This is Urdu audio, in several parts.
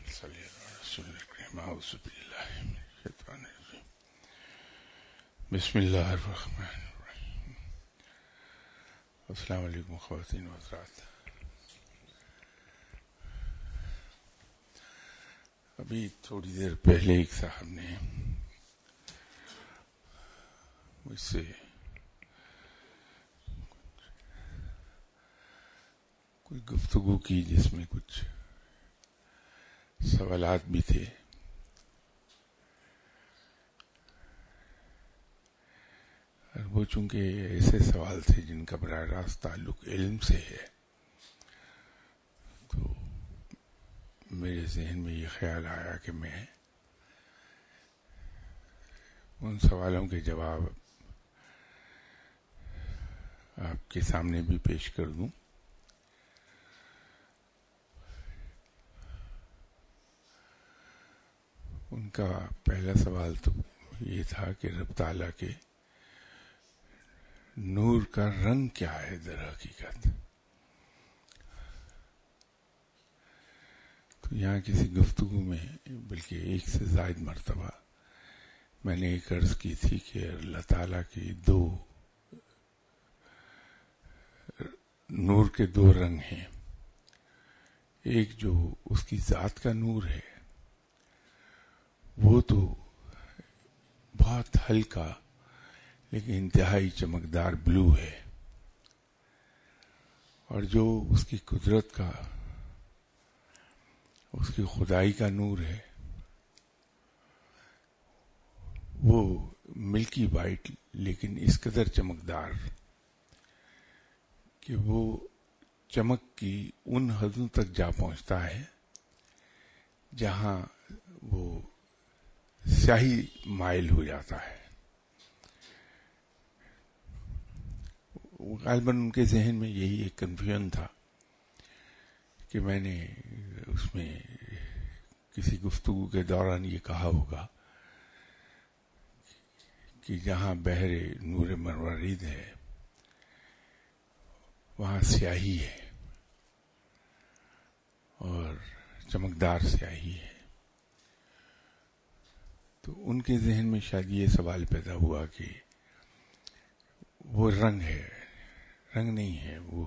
صلی اللہ علیہ وسلم اعوذ باللہ من الشیطان الرجیم بسم اللہ الرحمن الرحیم. السلام علیکم خواتین و حضرات. ابھی تھوڑی دیر پہلے ایک صاحب نے مجھ سے کوئی گفتگو کی جس میں کچھ سوالات بھی تھے. اور وہ چونکہ ایسے سوال تھے جن کا براہ راست تعلق علم سے ہے، تو میرے ذہن میں یہ خیال آیا کہ میں ان سوالوں کے جواب آپ کے سامنے بھی پیش کر دوں. ان کا پہلا سوال تو یہ تھا کہ رب تعالیٰ کے نور کا رنگ کیا ہے در حقیقت. تو یہاں کسی گفتگو میں بلکہ ایک سے زائد مرتبہ میں نے ایک عرض کی تھی کہ اللہ تعالیٰ کے نور کے دو رنگ ہیں. ایک جو اس کی ذات کا نور ہے وہ تو بہت ہلکا لیکن انتہائی چمکدار بلو ہے، اور جو اس کی قدرت کا، اس کی خدائی کا نور ہے وہ ملکی وائٹ لیکن اس قدر چمکدار کہ وہ چمک کی ان حدوں تک جا پہنچتا ہے جہاں وہ سیاہی مائل ہو جاتا ہے. غالباً ان کے ذہن میں یہی ایک کنفیوژن تھا کہ میں نے اس میں کسی گفتگو کے دوران یہ کہا ہوگا کہ جہاں بحر نور مروارید ہے وہاں سیاہی ہے اور چمکدار سیاہی ہے. تو ان کے ذہن میں شاید یہ سوال پیدا ہوا کہ وہ رنگ ہے، رنگ نہیں ہے، وہ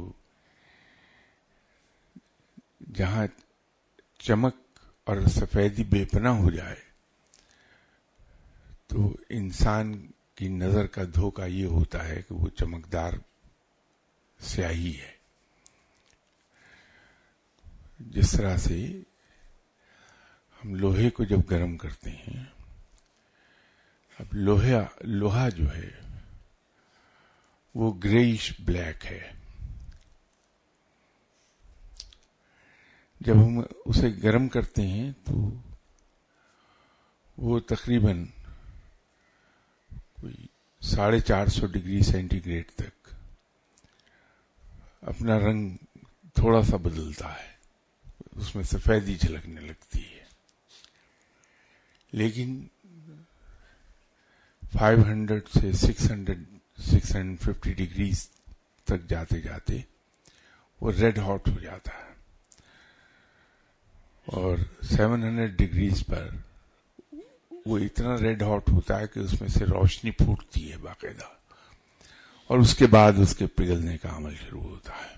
جہاں چمک اور سفیدی بے پناہ ہو جائے تو انسان کی نظر کا دھوکہ یہ ہوتا ہے کہ وہ چمکدار سیاہی ہے. جس طرح سے ہم لوہے کو جب گرم کرتے ہیں، اب لوہا جو ہے وہ گریش بلیک ہے. جب ہم اسے گرم کرتے ہیں تو وہ تقریباً کوئی 450 ڈگری سینٹی گریڈ تک اپنا رنگ تھوڑا سا بدلتا ہے، اس میں سفیدی جھلکنے لگتی ہے. لیکن 500 سے 650 ڈگریز تک جاتے جاتے وہ ریڈ ہاٹ ہو جاتا ہے، اور 700 ڈگریز پر وہ اتنا ریڈ ہاٹ ہوتا ہے کہ اس میں سے روشنی پھوٹتی ہے باقاعدہ، اور اس کے بعد اس کے پگھلنے کا عمل شروع ہوتا ہے.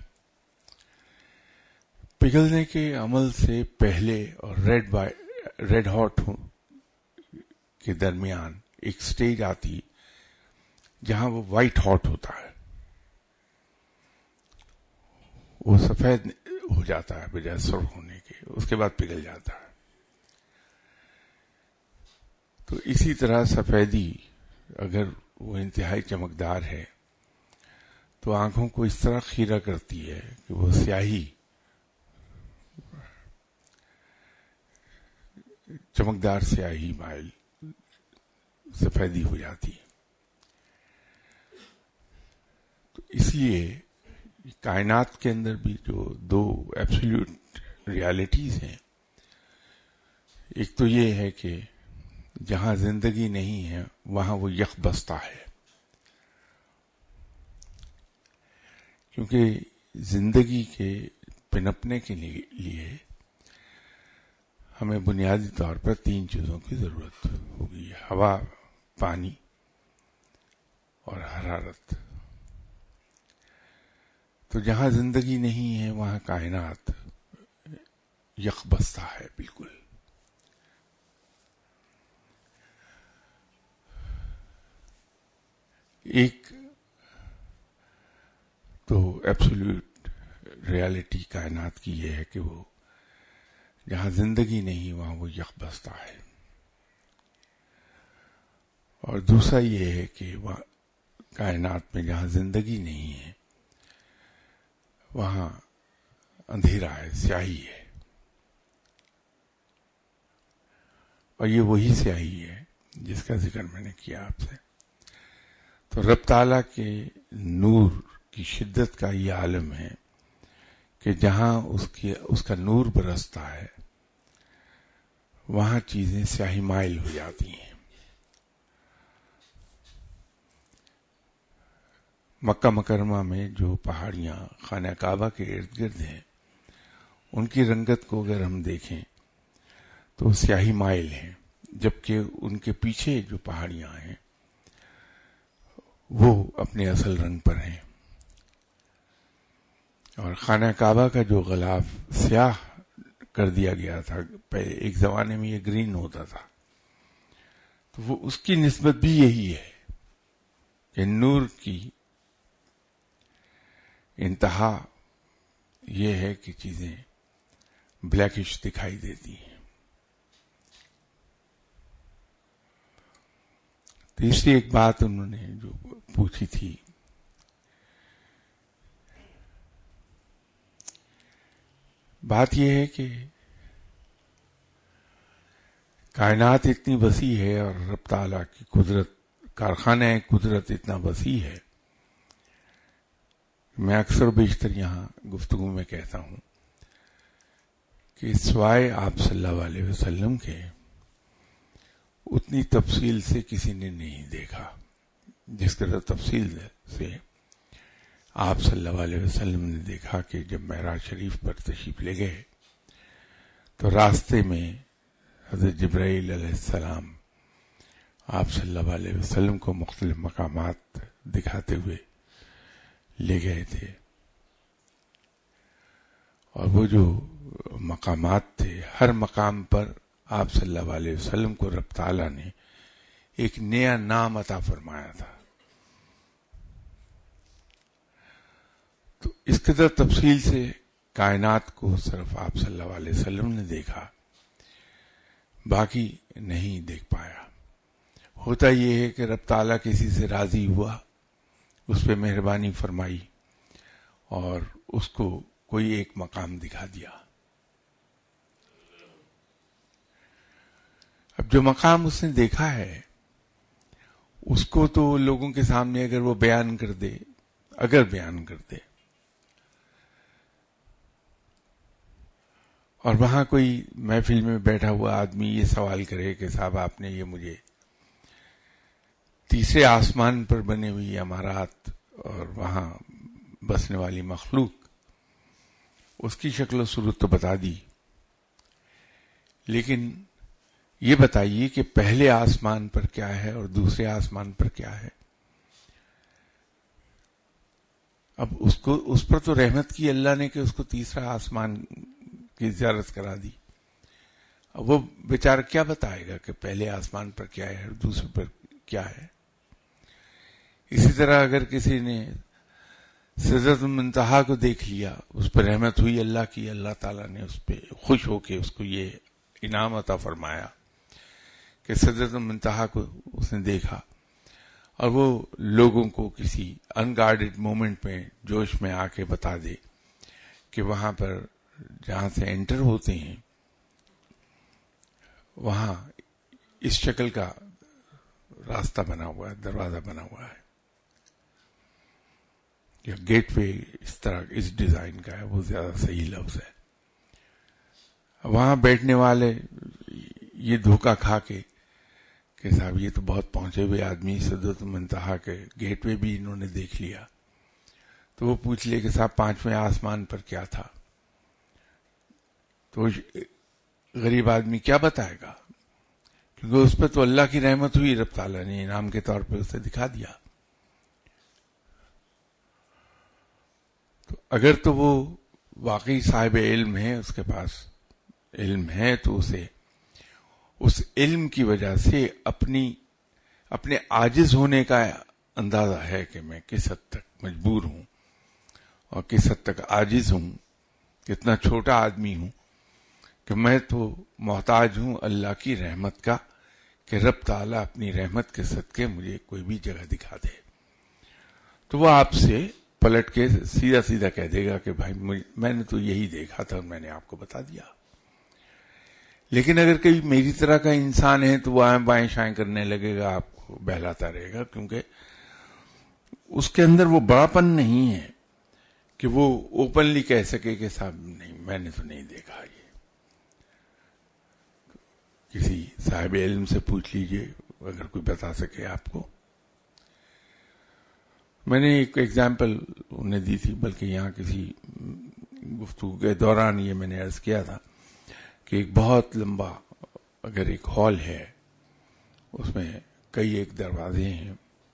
پگھلنے کے عمل سے پہلے اور ریڈ ہاٹ کے درمیان ایک سٹیج آتی جہاں وہ وائٹ ہاٹ ہوتا ہے، وہ سفید ہو جاتا ہے بجائے سرخ ہونے کے، اس کے بعد پگھل جاتا ہے. تو اسی طرح سفیدی اگر وہ انتہائی چمکدار ہے تو آنکھوں کو اس طرح خیرہ کرتی ہے کہ وہ سیاہی چمکدار سیاہی مائل سفیدی ہو جاتی ہے. تو اس لیے کائنات کے اندر بھی جو دو ایبسلیوٹ ریالٹیز ہیں، ایک تو یہ ہے کہ جہاں زندگی نہیں ہے وہاں وہ یک بستہ ہے، کیونکہ زندگی کے پنپنے کے لیے ہمیں بنیادی طور پر 3 چیزوں کی ضرورت ہوگی: ہوا، پانی اور حرارت. تو جہاں زندگی نہیں ہے وہاں کائنات یکبستہ ہے بالکل. ایک تو ایبسولوٹ ریالٹی کائنات کی یہ ہے کہ وہ جہاں زندگی نہیں وہاں وہ یکبستہ ہے، اور دوسرا یہ ہے کہ وہاں کائنات میں جہاں زندگی نہیں ہے وہاں اندھیرا ہے، سیاہی ہے، اور یہ وہی سیاہی ہے جس کا ذکر میں نے کیا آپ سے. تو رب تعالیٰ کے نور کی شدت کا یہ عالم ہے کہ جہاں اس کا نور برستا ہے وہاں چیزیں سیاہی مائل ہو جاتی ہیں. مکہ مکرمہ میں جو پہاڑیاں خانہ کعبہ کے ارد گرد ہیں ان کی رنگت کو اگر ہم دیکھیں تو سیاہی مائل ہیں، جبکہ ان کے پیچھے جو پہاڑیاں ہیں وہ اپنے اصل رنگ پر ہیں. اور خانہ کعبہ کا جو غلاف سیاہ کر دیا گیا تھا، پہلے ایک زمانے میں یہ گرین ہوتا تھا، تو وہ اس کی نسبت بھی یہی ہے کہ نور کی انتہا یہ ہے کہ چیزیں بلیکش دکھائی دیتی ہیں. تیسری ایک بات انہوں نے جو پوچھی تھی، بات یہ ہے کہ کائنات اتنی وسیع ہے اور رب تعالیٰ کی قدرت، کارخانہ قدرت اتنا وسیع ہے. میں اکثر و بیشتر یہاں گفتگو میں کہتا ہوں کہ سوائے آپ صلی اللہ علیہ وسلم کے اتنی تفصیل سے کسی نے نہیں دیکھا جس قدر تفصیل سے آپ صلی اللہ علیہ وسلم نے دیکھا. کہ جب معراج شریف پر تشریف لے گئے تو راستے میں حضرت جبرائیل علیہ السلام آپ صلی اللہ علیہ وسلم کو مختلف مقامات دکھاتے ہوئے لے گئے تھے، اور وہ جو مقامات تھے ہر مقام پر آپ صلی اللہ علیہ وسلم کو رب تعالیٰ نے ایک نیا نام عطا فرمایا تھا. تو اس قدر تفصیل سے کائنات کو صرف آپ صلی اللہ علیہ وسلم نے دیکھا، باقی نہیں دیکھ پایا. ہوتا یہ ہے کہ رب تعالیٰ کسی سے راضی ہوا، اس پہ مہربانی فرمائی اور اس کو کوئی ایک مقام دکھا دیا. اب جو مقام اس نے دیکھا ہے اس کو تو لوگوں کے سامنے اگر وہ بیان کر دے، اور وہاں کوئی محفل میں بیٹھا ہوا آدمی یہ سوال کرے کہ صاحب آپ نے یہ مجھے تیسرے آسمان پر بنے ہوئی عمارات اور وہاں بسنے والی مخلوق اس کی شکل و صورت تو بتا دی، لیکن یہ بتائیے کہ پہلے آسمان پر کیا ہے اور دوسرے آسمان پر کیا ہے. اب اس پر تو رحمت کی اللہ نے کہ اس کو تیسرا آسمان کی زیارت کرا دی. اب وہ بیچارہ کیا بتائے گا کہ پہلے آسمان پر کیا ہے اور دوسرے پر کیا ہے. اسی طرح اگر کسی نے سدرۃ المنتہا کو دیکھ لیا، اس پر رحمت ہوئی اللہ کی، اللہ تعالیٰ نے اس پہ خوش ہو کے اس کو یہ انعام عطا فرمایا کہ سدرۃ المنتہا کو اس نے دیکھا، اور وہ لوگوں کو کسی ان گارڈڈ مومنٹ میں جوش میں آ کے بتا دے کہ وہاں پر جہاں سے انٹر ہوتے ہیں وہاں اس شکل کا راستہ بنا ہوا ہے، دروازہ بنا ہوا ہے یا گیٹ وے، اس طرح اس ڈیزائن کا ہے، وہ زیادہ صحیح لفظ ہے. وہاں بیٹھنے والے یہ دھوکہ کھا کے کہ صاحب یہ تو بہت پہنچے ہوئے آدمی، سدرۃ المنتہا کے گیٹ وے بھی انہوں نے دیکھ لیا، تو وہ پوچھ لے کہ صاحب 5ویں آسمان پر کیا تھا. تو غریب آدمی کیا بتائے گا؟ کیونکہ اس پہ تو اللہ کی رحمت ہوئی، رب تعالیٰ نے انعام کے طور پہ اسے دکھا دیا. تو اگر تو وہ واقعی صاحب علم ہے، اس کے پاس علم ہے، تو اسے اس علم کی وجہ سے اپنے عاجز ہونے کا اندازہ ہے کہ میں کس حد تک مجبور ہوں اور کس حد تک عاجز ہوں، کتنا چھوٹا آدمی ہوں، کہ میں تو محتاج ہوں اللہ کی رحمت کا، کہ رب تعالیٰ اپنی رحمت کے صدقے مجھے کوئی بھی جگہ دکھا دے. تو وہ آپ سے پلٹ کے سیدھا سیدھا کہہ دے گا کہ بھائی میں نے تو یہی دیکھا تھا اور میں نے آپ کو بتا دیا. لیکن اگر کوئی میری طرح کا انسان ہے تو وہ آئیں بائیں شائیں کرنے لگے گا، آپ کو بہلاتا رہے گا، کیونکہ اس کے اندر وہ بڑاپن نہیں ہے کہ وہ اوپنلی کہہ سکے کہ صاحب نہیں، میں نے تو نہیں دیکھا. یہ کسی صاحب علم سے پوچھ لیجئے اگر کوئی بتا سکے آپ کو. میں نے ایک ایگزامپل انہیں دی تھی، بلکہ یہاں کسی گفتگو کے دوران یہ میں نے عرض کیا تھا کہ ایک بہت لمبا اگر ایک ہال ہے، اس میں کئی ایک دروازے ہیں،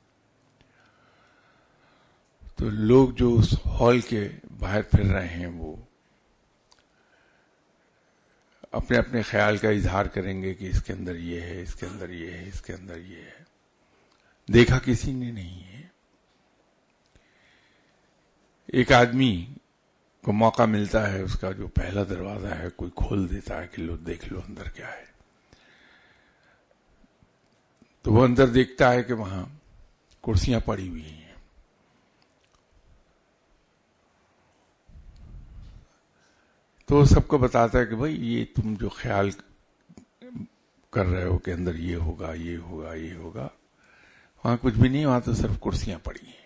تو لوگ جو اس ہال کے باہر پھر رہے ہیں وہ اپنے اپنے خیال کا اظہار کریں گے کہ اس کے اندر یہ ہے، اس کے اندر یہ ہے، اس کے اندر یہ ہے. دیکھا کسی نے نہیں ہے. ایک آدمی کو موقع ملتا ہے، اس کا جو پہلا دروازہ ہے کوئی کھول دیتا ہے کہ لو دیکھ لو اندر کیا ہے. تو وہ اندر دیکھتا ہے کہ وہاں کرسیاں پڑی ہوئی ہیں. تو وہ سب کو بتاتا ہے کہ بھائی یہ تم جو خیال کر رہے ہو کہ اندر یہ ہوگا، یہ ہوگا، یہ ہوگا، وہاں کچھ بھی نہیں، وہاں تو صرف کرسیاں پڑی ہیں.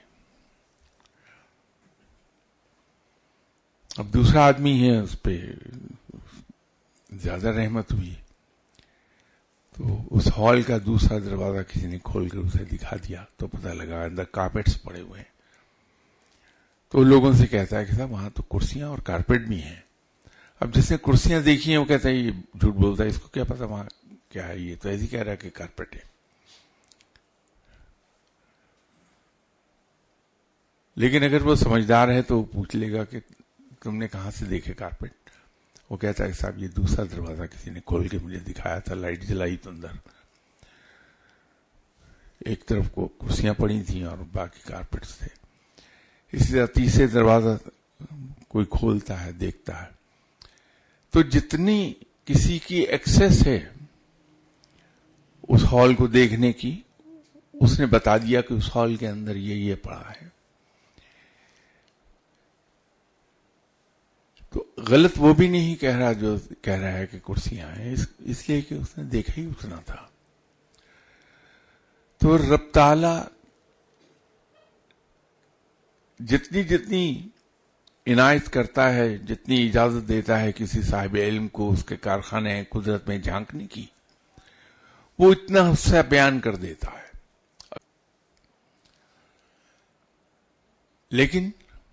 اب دوسرا آدمی ہے، اس پہ زیادہ رحمت ہوئی، تو اس ہال کا دوسرا دروازہ کسی نے کھول کر اسے دکھا دیا تو پتہ لگا اندر کارپیٹس پڑے ہوئے ہیں. تو لوگوں سے کہتا ہے کہ صاحب وہاں تو کرسیاں اور کارپیٹ بھی ہیں. اب جس نے کرسیاں دیکھی ہیں وہ کہتا ہے یہ جھوٹ بولتا ہے، اس کو کیا پتا وہاں کیا ہے، یہ تو ایسے ہی کہہ رہا ہے کہ کارپیٹ ہے. لیکن اگر وہ سمجھدار ہے تو وہ پوچھ لے گا کہ تم نے کہاں سے دیکھے کارپیٹ. وہ کہتا ہے کہ صاحب یہ دوسرا دروازہ کسی نے کھول کے مجھے دکھایا تھا، لائٹ جلائی تو اندر ایک طرف کو کرسیاں پڑی تھیں اور باقی کارپیٹس تھے. اسی طرح تیسرے دروازہ کوئی کھولتا ہے، دیکھتا ہے. تو جتنی کسی کی ایکسس ہے اس ہال کو دیکھنے کی، اس نے بتا دیا کہ اس ہال کے اندر یہ پڑا ہے. تو غلط وہ بھی نہیں کہہ رہا جو کہہ رہا ہے کہ کرسیاں ہیں، اس لیے کہ اس نے دیکھا ہی اتنا تھا. تو رب تعالی جتنی عنایت کرتا ہے، جتنی اجازت دیتا ہے کسی صاحب علم کو اس کے کارخانے قدرت میں جھانکنے کی، وہ اتنا حصہ بیان کر دیتا ہے. لیکن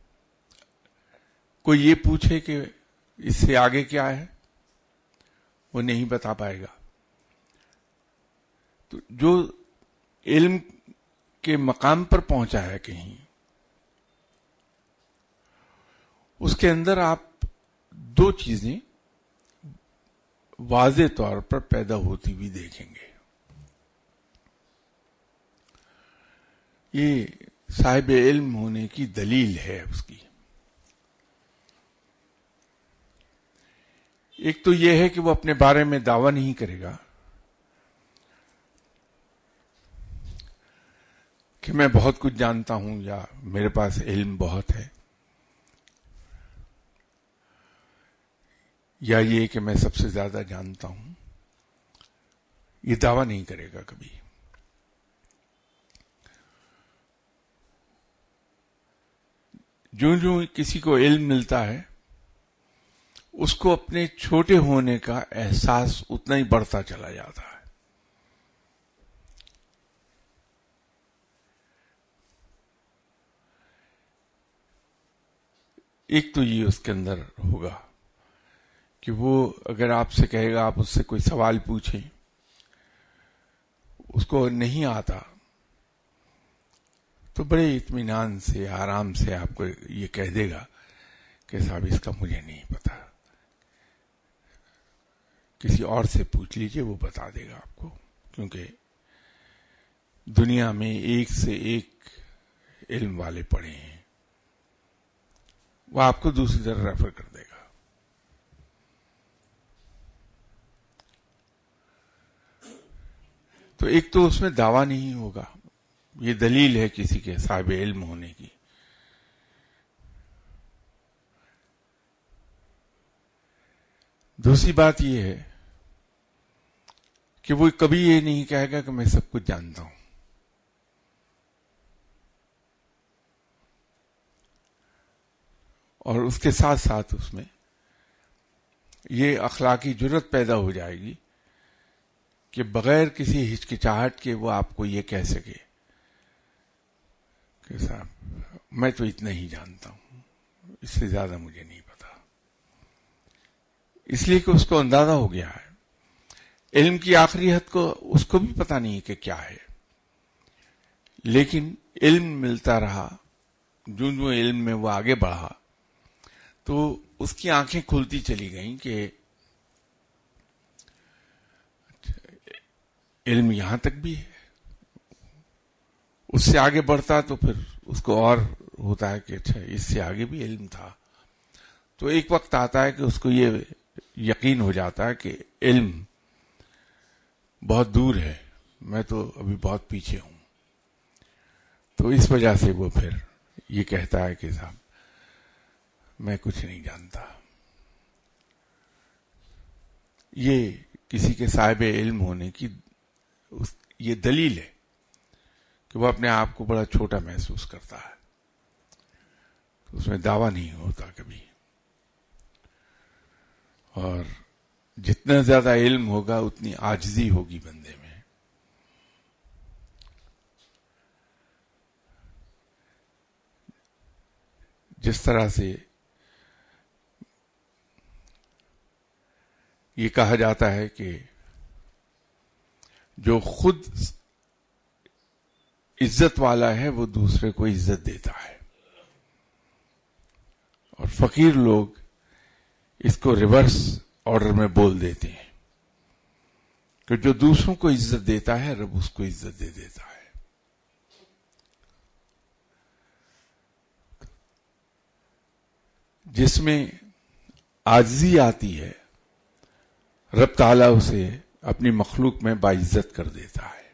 کوئی یہ پوچھے کہ اس سے آگے کیا ہے، وہ نہیں بتا پائے گا. تو جو علم کے مقام پر پہنچا ہے کہیں، اس کے اندر آپ دو چیزیں واضح طور پر پیدا ہوتی ہوئی دیکھیں گے. یہ صاحب علم ہونے کی دلیل ہے اس کی. ایک تو یہ ہے کہ وہ اپنے بارے میں دعویٰ نہیں کرے گا کہ میں بہت کچھ جانتا ہوں یا میرے پاس علم بہت ہے، یا یہ کہ میں سب سے زیادہ جانتا ہوں. یہ دعویٰ نہیں کرے گا کبھی. جو کسی کو علم ملتا ہے اس کو اپنے چھوٹے ہونے کا احساس اتنا ہی بڑھتا چلا جاتا ہے. ایک تو یہ اس کے اندر ہوگا کہ وہ اگر آپ سے کہے گا، آپ اس سے کوئی سوال پوچھیں، اس کو نہیں آتا تو بڑے اطمینان سے، آرام سے آپ کو یہ کہہ دے گا کہ صاحب اس کا مجھے نہیں پتا، کسی اور سے پوچھ لیجئے، وہ بتا دے گا آپ کو. کیونکہ دنیا میں ایک سے ایک علم والے پڑے ہیں، وہ آپ کو دوسری طرف ریفر کر دے گا. تو ایک تو اس میں دعویٰ نہیں ہوگا، یہ دلیل ہے کسی کے صاحب علم ہونے کی. دوسری بات یہ ہے کہ وہ کبھی یہ نہیں کہے گا کہ میں سب کچھ جانتا ہوں. اور اس کے ساتھ ساتھ اس میں یہ اخلاقی جرت پیدا ہو جائے گی کہ بغیر کسی ہچکچاہٹ کے وہ آپ کو یہ کہہ سکے کہ صاحب میں تو اتنا ہی جانتا ہوں، اس سے زیادہ مجھے نہیں پتا. اس لیے کہ اس کو اندازہ ہو گیا ہے علم کی آخری حد کو، اس کو بھی پتا نہیں کہ کیا ہے، لیکن علم ملتا رہا. جو علم میں وہ آگے بڑھا تو اس کی آنکھیں کھلتی چلی گئیں کہ علم یہاں تک بھی ہے. اس سے آگے بڑھتا تو پھر اس کو اور ہوتا ہے کہ اچھا اس سے آگے بھی علم تھا. تو ایک وقت آتا ہے کہ اس کو یہ یقین ہو جاتا ہے کہ علم بہت دور ہے، میں تو ابھی بہت پیچھے ہوں. تو اس وجہ سے وہ پھر یہ کہتا ہے کہ صاحب میں کچھ نہیں جانتا. یہ کسی کے صاحب علم ہونے کی یہ دلیل ہے کہ وہ اپنے آپ کو بڑا چھوٹا محسوس کرتا ہے. اس میں دعویٰ نہیں ہوتا کبھی. اور جتنا زیادہ علم ہوگا اتنی عاجزی ہوگی بندے میں. جس طرح سے یہ کہا جاتا ہے کہ جو خود عزت والا ہے وہ دوسرے کو عزت دیتا ہے، اور فقیر لوگ اس کو ریورس آرڈر میں بول دیتے ہیں کہ جو دوسروں کو عزت دیتا ہے رب اس کو عزت دے دیتا ہے. جس میں عاجزی آتی ہے رب تعالیٰ اسے اپنی مخلوق میں باعزت کر دیتا ہے.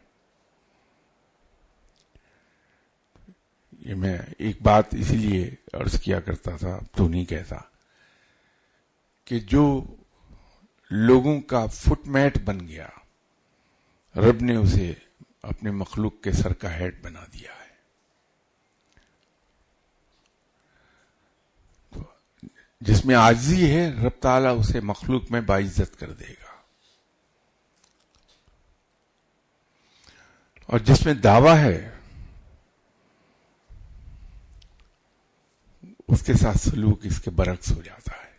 یہ میں ایک بات اسی لیے عرض کیا کرتا تھا، اب تو نہیں کہتا، کہ جو لوگوں کا فٹ میٹ بن گیا رب نے اسے اپنے مخلوق کے سر کا ہیڈ بنا دیا ہے. جس میں عاجزی ہے رب تعالیٰ اسے مخلوق میں باعزت کر دے گا، اور جس میں دعویٰ ہے اس کے ساتھ سلوک اس کے برعکس ہو جاتا ہے.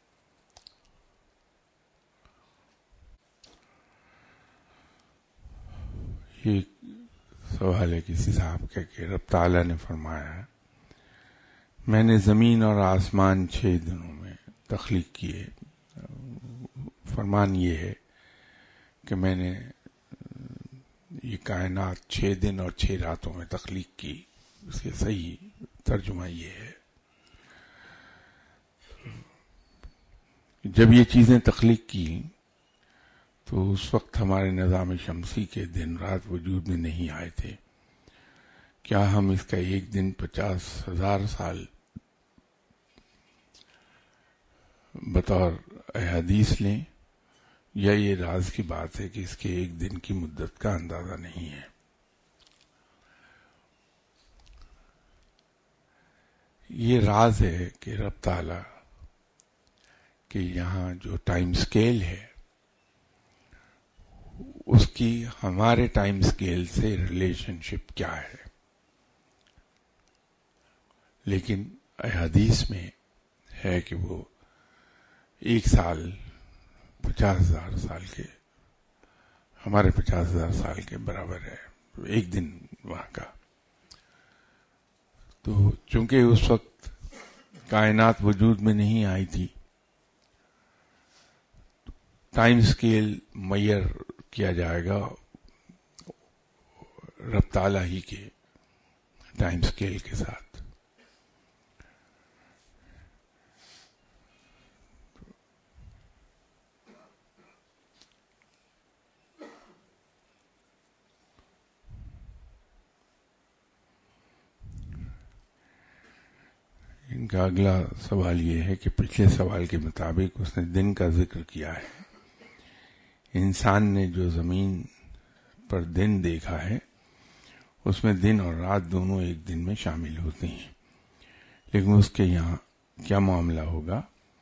یہ سوال ہے کسی صاحب کا کہ رب تعالیٰ نے فرمایا ہے میں نے زمین اور آسمان 6 دنوں میں تخلیق کیے. فرمان یہ ہے کہ میں نے یہ کائنات 6 دن اور 6 راتوں میں تخلیق کی. اس کے صحیح ترجمہ یہ ہے جب یہ چیزیں تخلیق کی تو اس وقت ہمارے نظام شمسی کے دن رات وجود میں نہیں آئے تھے. کیا ہم اس کا ایک دن 50,000 سال بطور احادیث لیں، یا یہ راز کی بات ہے کہ اس کے ایک دن کی مدت کا اندازہ نہیں ہے؟ یہ راز ہے کہ رب تعالی کہ یہاں جو ٹائم سکیل ہے اس کی ہمارے ٹائم سکیل سے ریلیشن شپ کیا ہے. لیکن احادیث میں ہے کہ وہ ایک سال 50,000 سال کے، ہمارے 50,000 سال کے برابر ہے ایک دن وہاں کا. تو چونکہ اس وقت کائنات وجود میں نہیں آئی تھی، ٹائم سکیل میئر کیا جائے گا رب تعالیٰ ہی کے ٹائم سکیل کے ساتھ. ان کا اگلا سوال یہ ہے کہ پچھلے سوال کے مطابق اس نے دن کا ذکر کیا ہے. انسان نے جو زمین پر دن دیکھا ہے اس میں دن اور رات دونوں ایک دن میں شامل ہوتے ہیں، لیکن اس کے یہاں کیا معاملہ ہوگا؟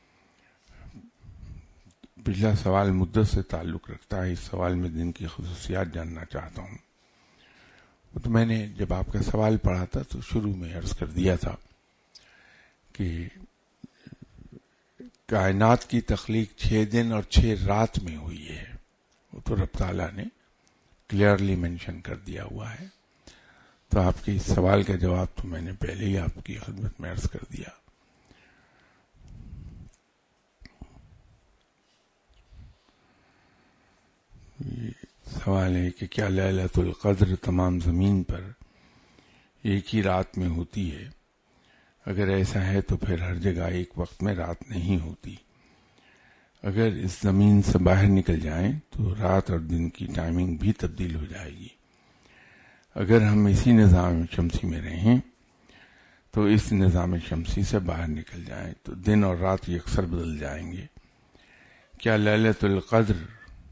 پچھلا سوال مدت سے تعلق رکھتا ہے. اس سوال میں دن کی خصوصیات جاننا چاہتا ہوں. تو میں نے جب آپ کا سوال پڑھا تھا تو شروع میں عرض کر دیا تھا کہ کائنات کی تخلیق 6 دن اور 6 رات میں ہوئی ہے. وہ تو رب تعالیٰ نے کلیئرلی مینشن کر دیا ہوا ہے. تو آپ کے اس سوال کا جواب تو میں نے پہلے ہی آپ کی خدمت میں عرض کر دیا. یہ سوال ہے کہ کیا لیلۃ القدر تمام زمین پر ایک ہی رات میں ہوتی ہے؟ اگر ایسا ہے تو پھر ہر جگہ ایک وقت میں رات نہیں ہوتی. اگر اس زمین سے باہر نکل جائیں تو رات اور دن کی ٹائمنگ بھی تبدیل ہو جائے گی. اگر ہم اسی نظام شمسی میں رہیں تو اس نظام شمسی سے باہر نکل جائیں تو دن اور رات یکسر بدل جائیں گے. کیا لیلۃ القدر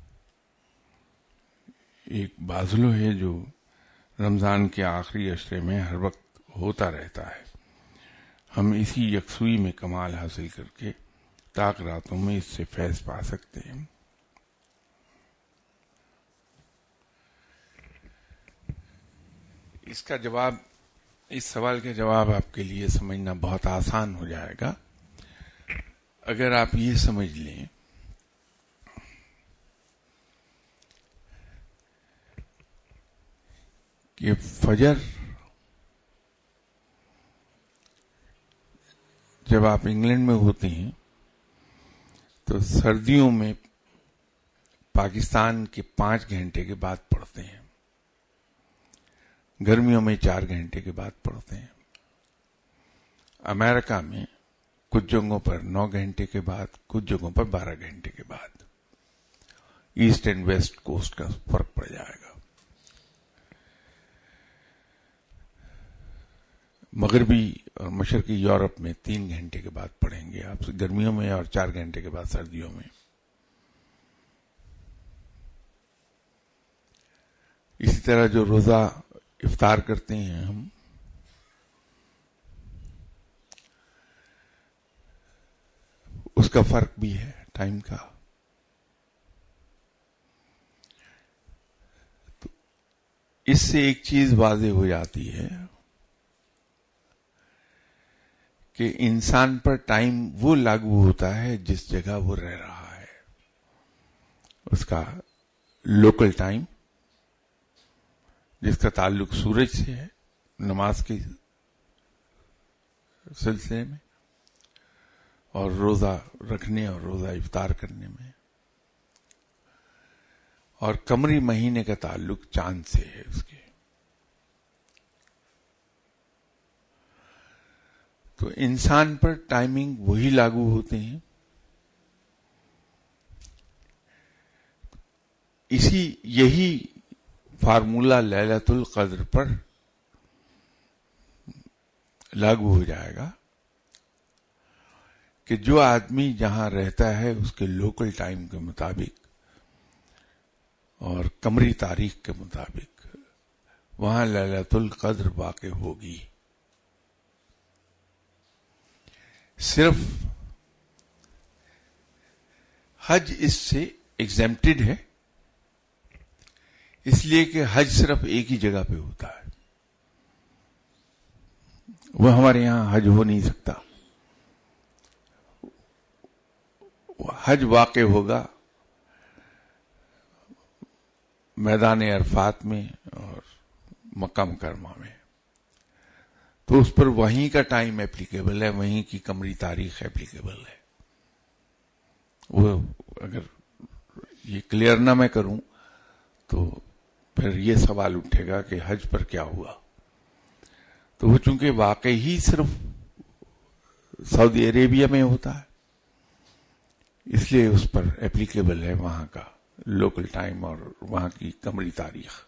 ایک بازلو ہے جو رمضان کے آخری عشرے میں ہر وقت ہوتا رہتا ہے؟ ہم اسی یکسوئی میں کمال حاصل کر کے طاق راتوں میں اس سے فیض پا سکتے ہیں. اس سوال کا جواب آپ کے لیے سمجھنا بہت آسان ہو جائے گا اگر آپ یہ سمجھ لیں کہ فجر جب آپ انگلینڈ میں ہوتے ہیں تو سردیوں میں پاکستان کے 5 گھنٹے کے بعد پڑھتے ہیں، گرمیوں میں 4 گھنٹے کے بعد پڑھتے ہیں. امریکہ میں کچھ جگہوں پر 9 گھنٹے کے بعد، کچھ جگہوں پر 12 گھنٹے کے بعد. ایسٹ اینڈ ویسٹ کوسٹ کا فرق پڑ جائے گا. مغربی اور مشرقی یورپ میں 3 گھنٹے کے بعد پڑھیں گے آپ گرمیوں میں اور 4 گھنٹے کے بعد سردیوں میں. اسی طرح جو روزہ افطار کرتے ہیں ہم، اس کا فرق بھی ہے ٹائم کا. تو اس سے ایک چیز واضح ہو جاتی ہے کہ انسان پر ٹائم وہ لاگو ہوتا ہے جس جگہ وہ رہ رہا ہے. اس کا لوکل ٹائم جس کا تعلق سورج سے ہے نماز کے سلسلے میں، اور روزہ رکھنے اور روزہ افطار کرنے میں، اور قمری مہینے کا تعلق چاند سے ہے اس کے. تو انسان پر ٹائمنگ وہی لاگو ہوتے ہیں. یہی فارمولہ لیلۃ القدر پر لاگو ہو جائے گا کہ جو آدمی جہاں رہتا ہے اس کے لوکل ٹائم کے مطابق اور قمری تاریخ کے مطابق وہاں لیلۃ القدر واقع ہوگی. صرف حج اس سے ایگزیمپٹڈ ہے، اس لیے کہ حج صرف ایک ہی جگہ پہ ہوتا ہے. وہ ہمارے یہاں حج ہو نہیں سکتا. حج واقع ہوگا میدان عرفات میں اور مکہ مکرمہ میں، تو اس پر وہیں کا ٹائم اپلیکیبل ہے، وہیں کی قمری تاریخ اپلیکیبل ہے. وہ اگر یہ کلیئر نہ میں کروں تو پھر یہ سوال اٹھے گا کہ حج پر کیا ہوا. تو وہ چونکہ واقع ہی صرف سعودی عربیہ میں ہوتا ہے، اس لیے اس پر اپلیکیبل ہے وہاں کا لوکل ٹائم اور وہاں کی قمری تاریخ.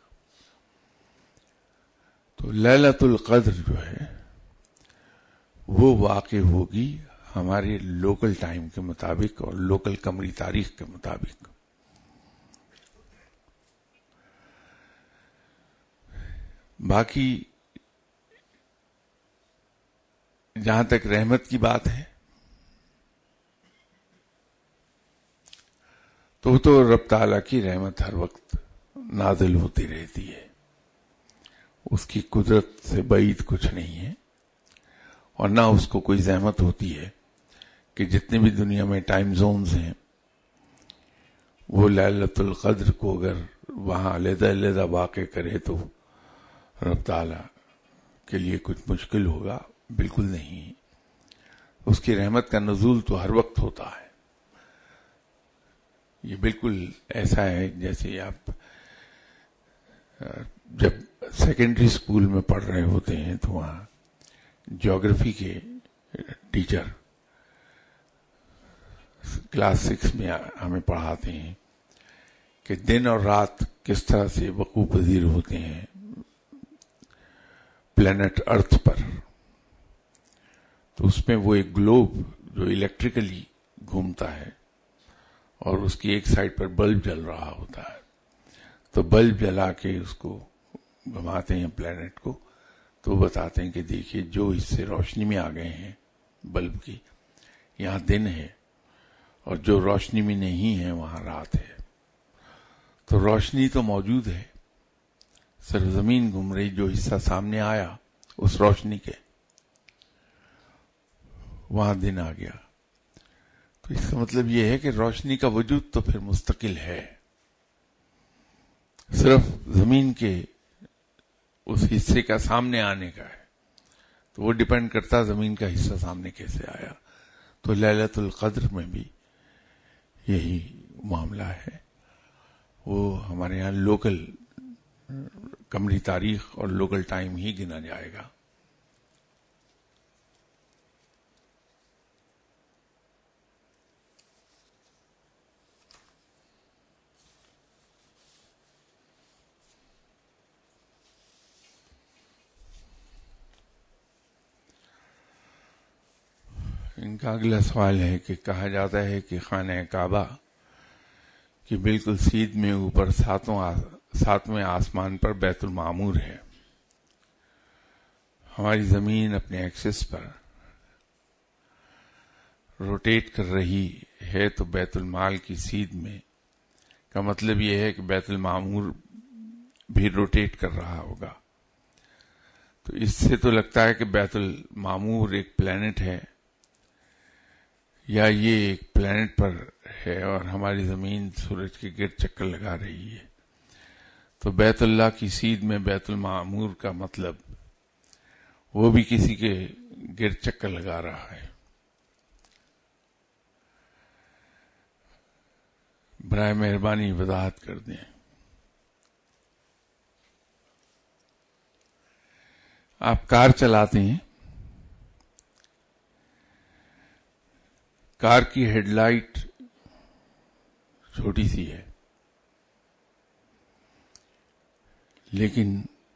تو لیلۃ القدر جو ہے وہ واقع ہوگی ہمارے لوکل ٹائم کے مطابق اور لوکل قمری تاریخ کے مطابق. باقی جہاں تک رحمت کی بات ہے تو رب تعالیٰ کی رحمت ہر وقت نازل ہوتی رہتی ہے، اس کی قدرت سے بعید کچھ نہیں ہے، اور نہ اس کو کوئی زحمت ہوتی ہے کہ جتنے بھی دنیا میں ٹائم زونز ہیں وہ لیلۃ القدر کو اگر وہاں علیحدہ علیحدہ واقع کرے تو رب تعالیٰ کے لیے کچھ مشکل ہوگا. بالکل نہیں، اس کی رحمت کا نزول تو ہر وقت ہوتا ہے. یہ بالکل ایسا ہے جیسے آپ جب سیکنڈری اسکول میں پڑھ رہے ہوتے ہیں تو وہاں جیوگرافی کے ٹیچر کلاس 6 میں ہمیں پڑھاتے ہیں کہ دن اور رات کس طرح سے وقوع پذیر ہوتے ہیں پلینٹ ارتھ پر. تو اس میں وہ ایک گلوب جو الیکٹریکلی گھومتا ہے اور اس کی ایک سائڈ پر بلب جل رہا ہوتا ہے، تو بلب جلا کے اس کو گھماتے ہیں پلینٹ کو، تو بتاتے ہیں کہ دیکھیے جو حصے روشنی میں آ گئے ہیں بلب کی یہاں دن ہے، اور جو روشنی میں نہیں ہے وہاں رات ہے. تو روشنی تو موجود ہے، صرف زمین گھوم رہی، جو حصہ سامنے آیا اس روشنی کے وہاں دن آ گیا. تو اس کا مطلب یہ ہے کہ روشنی کا وجود تو پھر مستقل ہے، صرف زمین کے اس حصے کا سامنے آنے کا ہے. تو وہ ڈیپینڈ کرتا زمین کا حصہ سامنے کیسے آیا. تو لیلۃ القدر میں بھی یہی معاملہ ہے، وہ ہمارے یہاں لوکل قمری تاریخ اور لوکل ٹائم ہی گنا جائے گا. ان کا اگلا سوال ہے کہ کہا جاتا ہے کہ خانہ کعبہ کی بالکل سیدھ میں اوپر ساتویں آسمان پر بیت المعمور ہے. ہماری زمین اپنے ایکسس پر روٹیٹ کر رہی ہے، تو بیت المال کی سیدھ میں کا مطلب یہ ہے کہ بیت المعمور بھی روٹیٹ کر رہا ہوگا. تو اس سے تو لگتا ہے کہ بیت المعمور ایک پلینٹ ہے، یا یہ ایک پلینٹ پر ہے اور ہماری زمین سورج کے گرد چکر لگا رہی ہے. تو بیت اللہ کی سیدھ میں بیت المعمور کا مطلب وہ بھی کسی کے گرد چکر لگا رہا ہے. برائے مہربانی وضاحت کر دیں. آپ کار چلاتے ہیں، کار کی ہیڈ لائٹ چھوٹی سی ہے، لیکن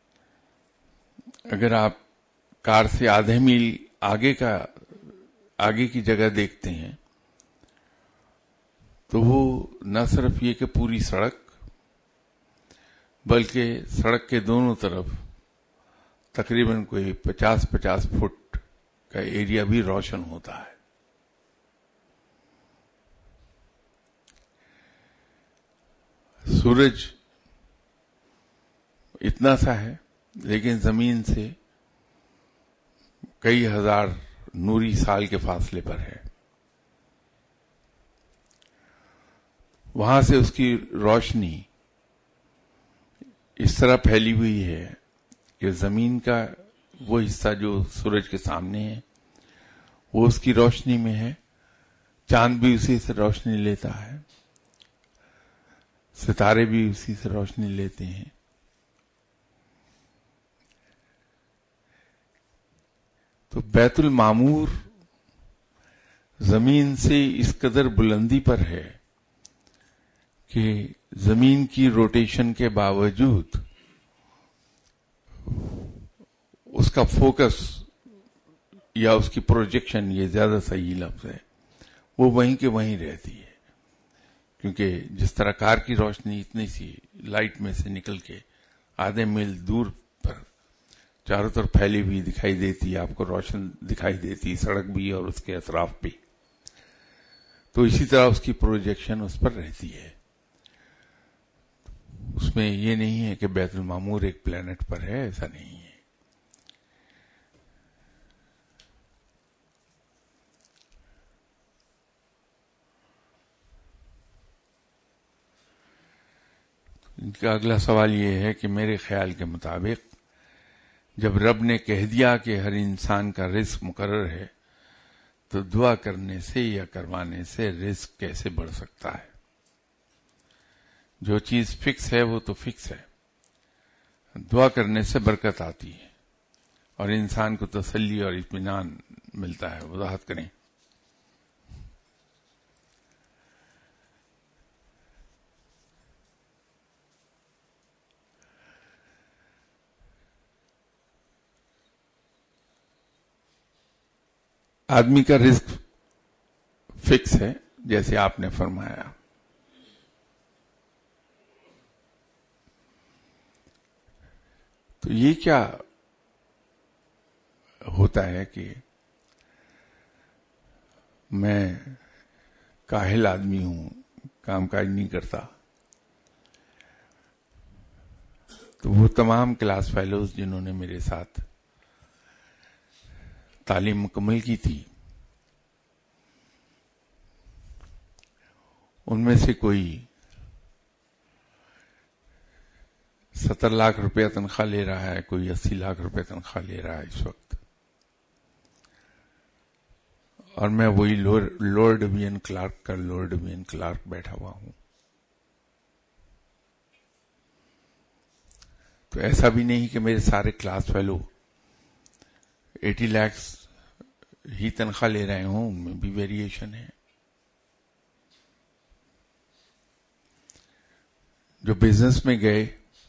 اگر آپ کار سے آدھے میل آگے کی جگہ دیکھتے ہیں تو وہ نہ صرف یہ کہ پوری سڑک بلکہ سڑک کے دونوں طرف تقریباً کوئی 50 فٹ کا ایریا بھی روشن ہوتا ہے. سورج اتنا سا ہے لیکن زمین سے کئی ہزار نوری سال کے فاصلے پر ہے. وہاں سے اس کی روشنی اس طرح پھیلی ہوئی ہے کہ زمین کا وہ حصہ جو سورج کے سامنے ہے وہ اس کی روشنی میں ہے، چاند بھی اسی سے روشنی لیتا ہے، ستارے بھی اسی سے روشنی لیتے ہیں. تو بیت المعمور زمین سے اس قدر بلندی پر ہے کہ زمین کی روٹیشن کے باوجود اس کا فوکس یا اس کی پروجیکشن، یہ زیادہ صحیح لفظ ہے، وہ وہیں کے وہیں رہتی ہے. کیونکہ جس طرح کار کی روشنی اتنی سی لائٹ میں سے نکل کے آدھے میل دور پر چاروں طرف پھیلی ہوئی دکھائی دیتی، آپ کو روشن دکھائی دیتی، سڑک بھی اور اس کے اطراف بھی، تو اسی طرح اس کی پروجیکشن اس پر رہتی ہے. اس میں یہ نہیں ہے کہ بیت المعمور ایک پلانٹ پر ہے، ایسا نہیں ہے. ان کا اگلا سوال یہ ہے کہ میرے خیال کے مطابق جب رب نے کہہ دیا کہ ہر انسان کا رزق مقرر ہے تو دعا کرنے سے یا کروانے سے رزق کیسے بڑھ سکتا ہے؟ جو چیز فکس ہے وہ تو فکس ہے. دعا کرنے سے برکت آتی ہے اور انسان کو تسلی اور اطمینان ملتا ہے. وضاحت کریں. آدمی کا رزق فکس ہے جیسے آپ نے فرمایا. تو یہ کیا ہوتا ہے کہ میں کاہل آدمی ہوں، کام کاج نہیں کرتا، تو وہ تمام کلاس فیلوز جنہوں نے میرے ساتھ تعلیم مکمل کی تھی، ان میں سے کوئی 70 لاکھ روپیہ تنخواہ لے رہا ہے، کوئی 80 لاکھ روپے تنخواہ لے رہا ہے اس وقت، اور میں وہی لوور ڈویژن کلرک کا لوور ڈویژن کلرک بیٹھا ہوا ہوں. تو ایسا بھی نہیں کہ میرے سارے کلاس فیلو 80 لاکھ ہی تنخواہ لے رہے ہوں، ان میں بھی ویریشن ہے. جو بزنس میں گئے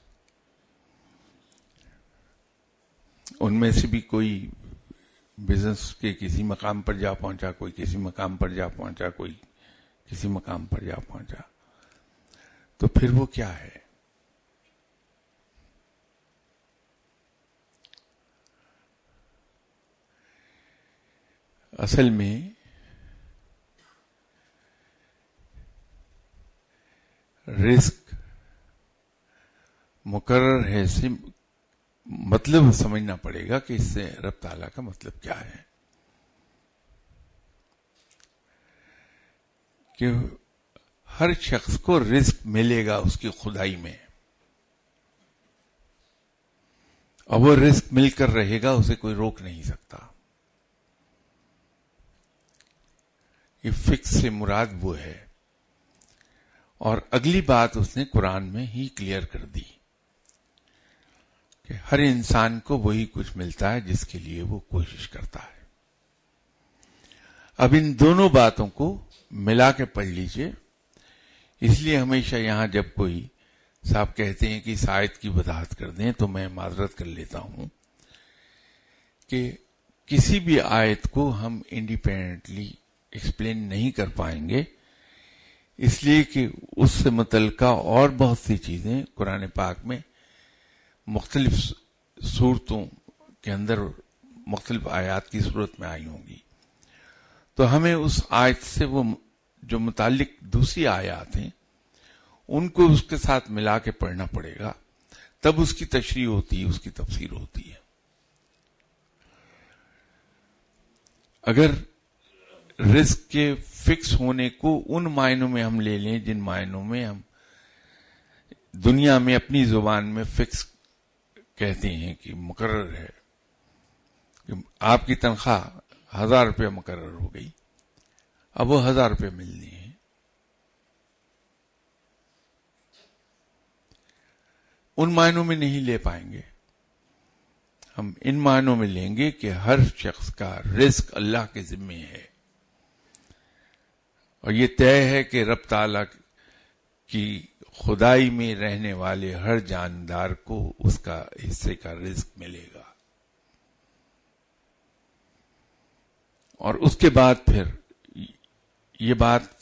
ان میں سے بھی کوئی بزنس کے کسی مقام پر جا پہنچا، کوئی کسی مقام پر جا پہنچا، کوئی کسی مقام پر جا پہنچا. تو پھر وہ کیا ہے؟ اصل میں رزق مقرر ہے سے مطلب سمجھنا پڑے گا کہ اس سے رب تعالیٰ کا مطلب کیا ہے. کہ ہر شخص کو رزق ملے گا اس کی خدائی میں، اور وہ رزق مل کر رہے گا، اسے کوئی روک نہیں سکتا. یہ فکس سے مراد وہ ہے. اور اگلی بات اس نے قرآن میں ہی کلیئر کر دی کہ ہر انسان کو وہی کچھ ملتا ہے جس کے لیے وہ کوشش کرتا ہے. اب ان دونوں باتوں کو ملا کے پڑھ لیجئے. اس لیے ہمیشہ یہاں جب کوئی صاحب کہتے ہیں کہ اس آیت کی وضاحت کر دیں تو میں معذرت کر لیتا ہوں کہ کسی بھی آیت کو ہم انڈیپینڈنٹلی ایکسپلین نہیں کر پائیں گے، اس لیے کہ اس سے متعلقہ اور بہت سی چیزیں قرآن پاک میں مختلف صورتوں کے اندر مختلف آیات کی صورت میں آئی ہوں گی. تو ہمیں اس آیت سے وہ جو متعلق دوسری آیات ہیں ان کو اس کے ساتھ ملا کے پڑھنا پڑے گا، تب اس کی تشریح ہوتی ہے، اس کی تفسیر ہوتی ہے. اگر رزق کے فکس ہونے کو ان معنوں میں ہم لے لیں جن معنوں میں ہم دنیا میں اپنی زبان میں فکس کہتے ہیں کہ مقرر ہے، کہ آپ کی تنخواہ 1000 روپے مقرر ہو گئی، اب وہ 1000 روپے ملنی ہے. ان معنوں میں نہیں لے پائیں گے. ہم ان معنوں میں لیں گے کہ ہر شخص کا رزق اللہ کے ذمے ہے، اور یہ طے ہے کہ رب تعالیٰ کی خدائی میں رہنے والے ہر جاندار کو اس کا حصے کا رزق ملے گا. اور اس کے بعد پھر یہ بات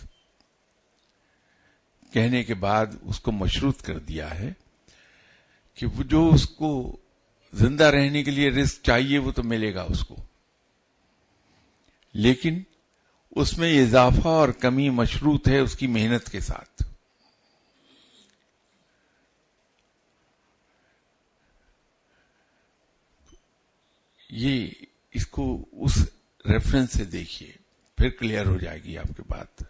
کہنے کے بعد اس کو مشروط کر دیا ہے کہ وہ جو اس کو زندہ رہنے کے لیے رزق چاہیے وہ تو ملے گا اس کو، لیکن اس میں اضافہ اور کمی مشروط ہے اس کی محنت کے ساتھ. یہ اس کو اس ریفرنس سے دیکھیے، پھر کلیئر ہو جائے گی آپ کی بات.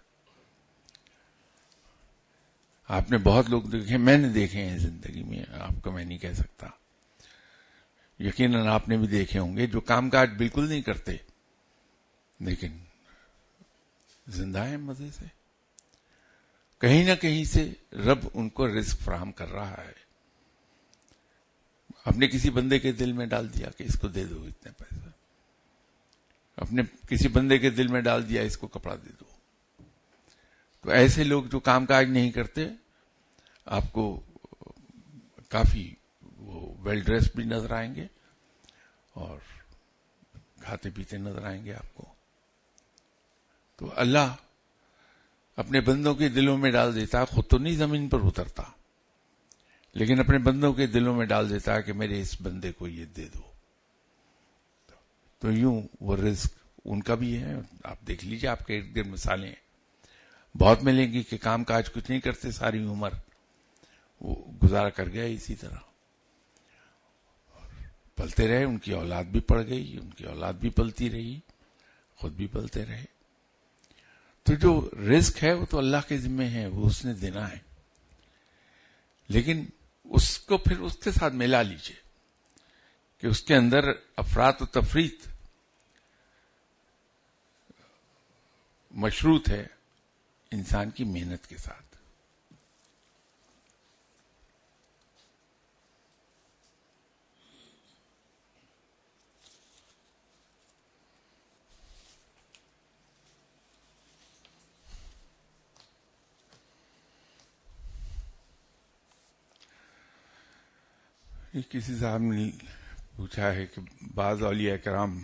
آپ نے بہت لوگ دیکھے، میں نے دیکھے ہیں زندگی میں، آپ کو میں نہیں کہہ سکتا، یقیناً آپ نے بھی دیکھے ہوں گے جو کام کاج بالکل نہیں کرتے لیکن زندہ ہیں مزے سے. کہیں نہ کہیں سے رب ان کو رزق فراہم کر رہا ہے. آپ نے کسی بندے کے دل میں ڈال دیا کہ اس کو دے دو اتنے پیسے، اپنے کسی بندے کے دل میں ڈال دیا اس کو کپڑا دے دو. تو ایسے لوگ جو کام کاج نہیں کرتے آپ کو کافی وہ ویل ڈریس بھی نظر آئیں گے اور کھاتے پیتے نظر آئیں گے آپ کو. تو اللہ اپنے بندوں کے دلوں میں ڈال دیتا، خود تو نہیں زمین پر اترتا، لیکن اپنے بندوں کے دلوں میں ڈال دیتا کہ میرے اس بندے کو یہ دے دو. تو یوں وہ رزق ان کا بھی ہے. آپ دیکھ لیجیے، آپ کے ارد گرد مثالیں بہت ملیں گی کہ کام کاج کچھ نہیں کرتے، ساری عمر وہ گزارا کر گیا اسی طرح، پلتے رہے، ان کی اولاد بھی پڑ گئی، ان کی اولاد بھی پلتی رہی، خود بھی پلتے رہے. تو جو رزق ہے وہ تو اللہ کے ذمہ ہے، وہ اس نے دینا ہے، لیکن اس کو پھر اس کے ساتھ ملا لیجئے کہ اس کے اندر افراط و تفریط مشروط ہے انسان کی محنت کے ساتھ. کسی صاحب نے پوچھا ہے کہ بعض اولیاء کرام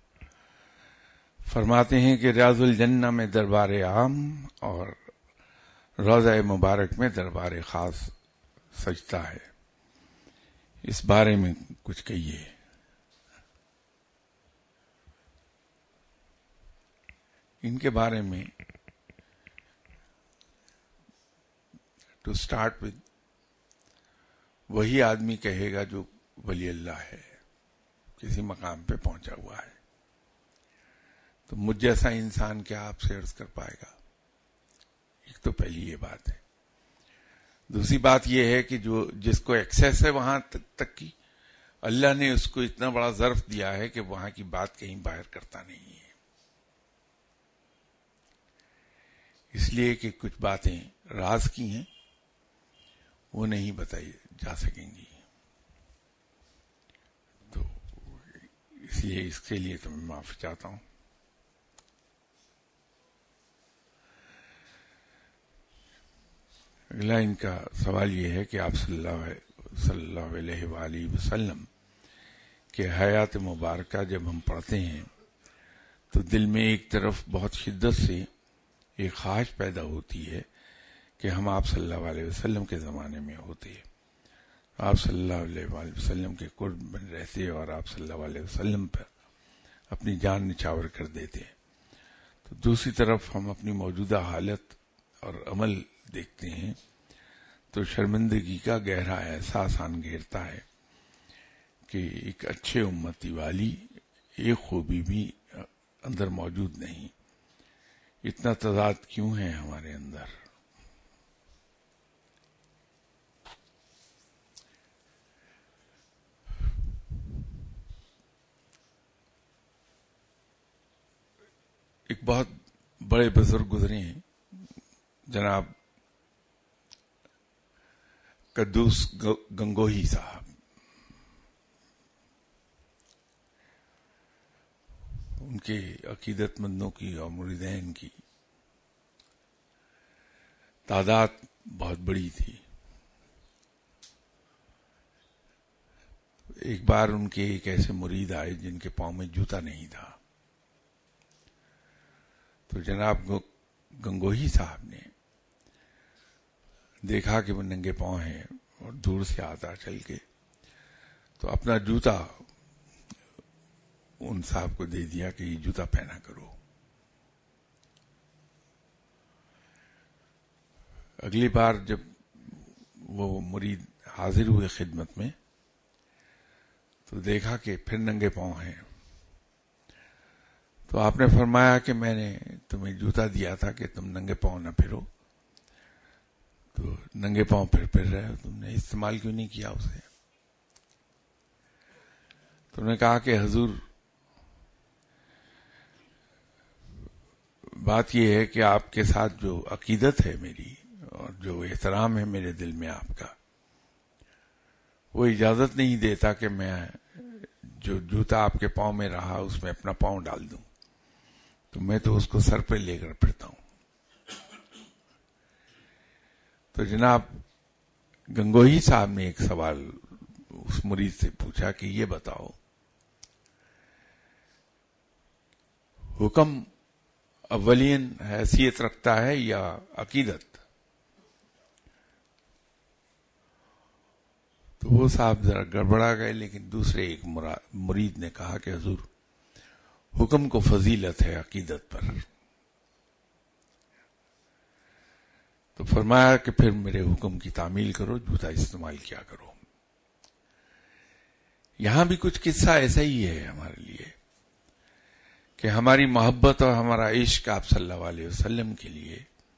فرماتے ہیں کہ ریاض الجنہ میں دربار عام اور روضہ مبارک میں دربار خاص سجتا ہے، اس بارے میں کچھ کہیے. ان کے بارے میں ٹو اسٹارٹ وتھ وہی آدمی کہے گا جو ولی اللہ ہے، کسی مقام پہ پہنچا ہوا ہے. تو مجھ جیسا انسان کیا آپ سے عرض کر پائے گا؟ ایک تو پہلی یہ بات ہے. دوسری بات یہ ہے کہ جو جس کو ایکسیس ہے وہاں تک کی، اللہ نے اس کو اتنا بڑا ظرف دیا ہے کہ وہاں کی بات کہیں باہر کرتا نہیں ہے، اس لیے کہ کچھ باتیں راز کی ہیں، وہ نہیں بتائی جا سکیں گی. تو اس لیے اس کے لیے تو میں معافی چاہتا ہوں. اگلا ان کا سوال یہ ہے کہ آپ صلی اللہ علیہ وآلہ وسلم کہ حیات مبارکہ جب ہم پڑھتے ہیں تو دل میں ایک طرف بہت شدت سے ایک خواہش پیدا ہوتی ہے کہ ہم آپ صلی اللہ علیہ وسلم کے زمانے میں ہوتے، آپ صلی اللہ علیہ وآلہ وسلم کے قرب میں رہتے اور آپ صلی اللہ علیہ وسلم پر اپنی جان نچھاور کر دیتے. تو دوسری طرف ہم اپنی موجودہ حالت اور عمل دیکھتے ہیں تو شرمندگی کا گہرا احساس آن گھیرتا ہے کہ ایک اچھے امتی والی ایک خوبی بھی اندر موجود نہیں. اتنا تضاد کیوں ہے ہمارے اندر؟ ایک بہت بڑے بزرگ گزرے ہیں، جناب قدوس گنگوہی صاحب. ان کے عقیدت مندوں کی اور مریدین کی تعداد بہت بڑی تھی. ایک بار ان کے ایک ایسے مرید آئے جن کے پاؤں میں جوتا نہیں تھا. تو جناب گنگوہی صاحب نے دیکھا کہ وہ ننگے پاؤں ہیں اور دور سے آتا چل کے، تو اپنا جوتا ان صاحب کو دے دیا کہ یہ جوتا پہنا کرو. اگلی بار جب وہ مرید حاضر ہوئے خدمت میں تو دیکھا کہ پھر ننگے پاؤں ہیں. تو آپ نے فرمایا کہ میں نے تمہیں جوتا دیا تھا کہ تم ننگے پاؤں نہ پھرو، تو ننگے پاؤں پھر رہے ہو، تم نے استعمال کیوں نہیں کیا اسے؟ تو انہوں نے کہا کہ حضور، بات یہ ہے کہ آپ کے ساتھ جو عقیدت ہے میری اور جو احترام ہے میرے دل میں آپ کا، وہ اجازت نہیں دیتا کہ میں جو جوتا آپ کے پاؤں میں رہا اس میں اپنا پاؤں ڈال دوں، تو میں تو اس کو سر پہ لے کر پھرتا ہوں. تو جناب گنگوہی صاحب نے ایک سوال اس مرید سے پوچھا کہ یہ بتاؤ، حکم اولین حیثیت رکھتا ہے یا عقیدت؟ تو وہ صاحب ذرا گڑبڑا گئے، لیکن دوسرے ایک مرید نے کہا کہ حضور، حکم کو فضیلت ہے عقیدت پر. تو فرمایا کہ پھر میرے حکم کی تعمیل کرو، جوتا استعمال کیا کرو. یہاں بھی کچھ قصہ ایسا ہی ہے ہمارے لیے کہ ہماری محبت اور ہمارا عشق آپ صلی اللہ علیہ وسلم کے لیے،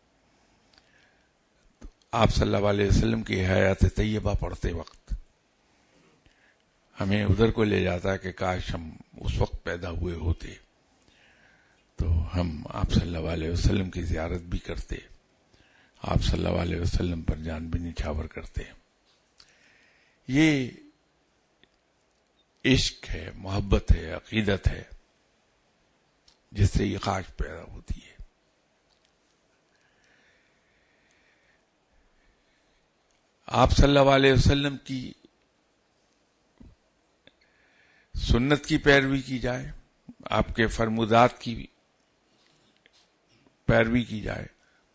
آپ صلی اللہ علیہ وسلم کی حیات طیبہ پڑھتے وقت ہمیں ادھر کو لے جاتا ہے کہ کاش ہم اس وقت پیدا ہوئے ہوتے تو ہم آپ صلی اللہ علیہ وسلم کی زیارت بھی کرتے، آپ صلی اللہ علیہ وسلم پر جان بھی نچھاور کرتے. یہ عشق ہے، محبت ہے، عقیدت ہے، جس سے یہ خواہش پیدا ہوتی ہے. آپ صلی اللہ علیہ وسلم کی سنت کی پیروی کی جائے، آپ کے فرمودات کی پیروی کی جائے،